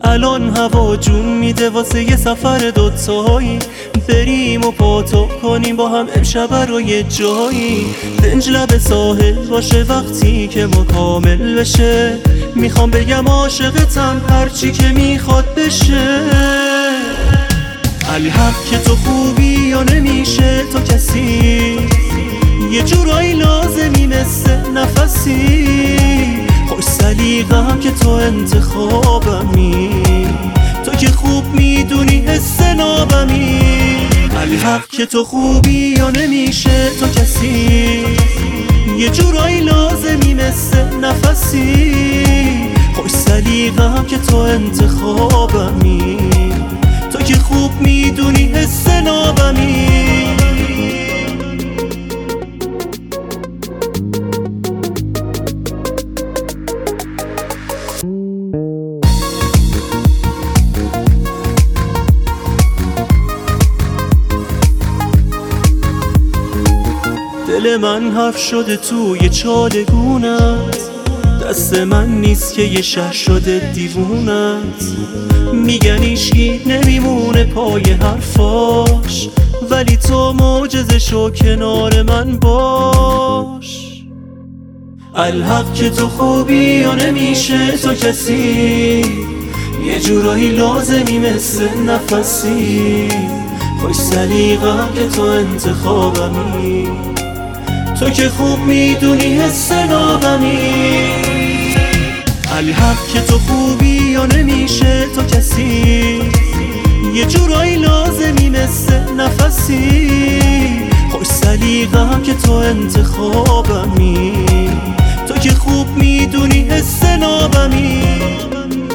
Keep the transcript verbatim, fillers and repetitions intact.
الان هوا جون میده واسه یه سفر دوتایی، بریم و پاتو کنیم با هم امشب رو یه جایی. دنج لب ساحل باشه وقتی که ما کامل بشه، میخوام بگم عاشقتم هرچی که میخواد بشه. الحق که تو خوبی یا نمیشه تو کسی، یه جورایی لازمی مثل نفسی. خوش سلیقه‌ام که تو انتخابمی، تو که خوب میدونی حس نابمی. الحق که تو خوبی یا نمیشه تو کسی، یه جورایی لازمی مثل نفسی. خوش سلیقه‌ام که تو انتخابمی، تو که خوب میدونی حس نابمی. دل من حرف شده توی چالگونت، دست من نیست که یه شهر شده دیوونت. میگن ایشکی نمیمونه پای حرفاش، ولی تو معجزه شو کنار من باش. الحق که تو خوبی یا نمیشه تو کسی، یه جورایی لازمی مثل نفسی. خوش سلیقه‌ام که تو انتخابمی، تو که خوب میدونی حس نابمی. الحق که تو خوبی یا نمیشه تو کسی، یه جورایی لازمی مثل نفسی. خوش سلیقه‌ام که تو انتخابمی، تو که خوب میدونی حس نابمی.